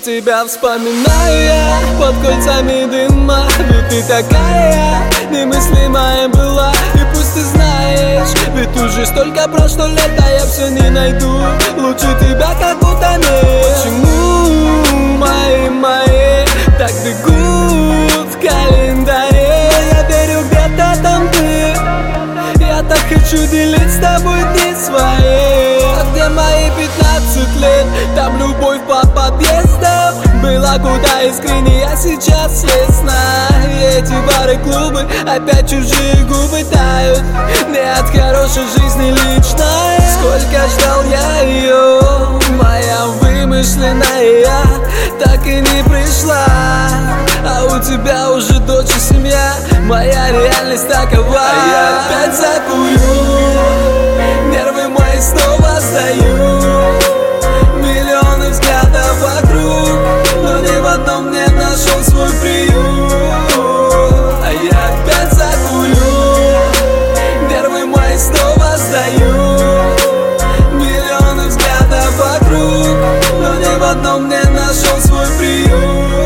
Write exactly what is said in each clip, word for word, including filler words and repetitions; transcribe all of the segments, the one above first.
тебя вспоминаю я под кольцами дыма. Ведь ты такая немыслимая была. И пусть ты знаешь, ведь уже столько прошло лет, а я все не найду лучше тебя, как будто нет. Почему мои, мои так бегут в календаре? Я верю, где-то там ты. Я так хочу делить с тобой дни свои. А где мои пятнадцать лет? Там любовь по подъездам была куда искреннее, а сейчас ясно. И эти бары, клубы, опять чужие губы тают. Не от хорошей жизни личной. Сколько ждал я ее, моя вымышленная, так и не пришла. А у тебя уже дочь и семья, моя реальность такова. А я опять закурю, нервы мои снова сдаю. Миллионы взглядов вокруг, но ни в одном не нашел свой приют. А я опять закурю, нервы мои снова сдаю. Миллионы взглядов вокруг, но ни в одном не нашел свой приют.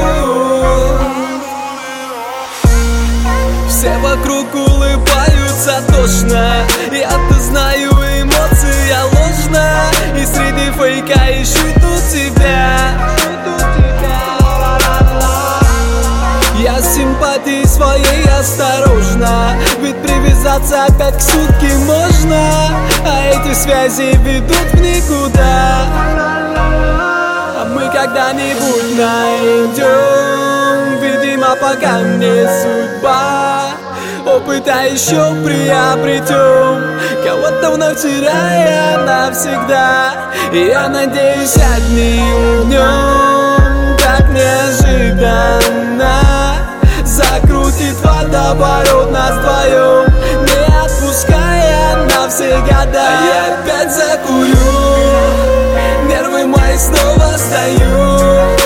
Все вокруг улыбаются тошно, я-то знаю, эмоция ложна. И среди фейка ищут тебя. Я с симпатией своей осторожно, ведь привязаться опять к сутке можно. А эти связи ведут в никуда. А мы когда-нибудь найдем, видимо, пока не судьба. Опыта еще приобретем, кого-то вновь теряя навсегда. И я надеюсь, одним днем так неожиданно закрутит водоворот нас вдвоем, не отпуская на все года. А я опять закурю, нервы мои снова сдаю.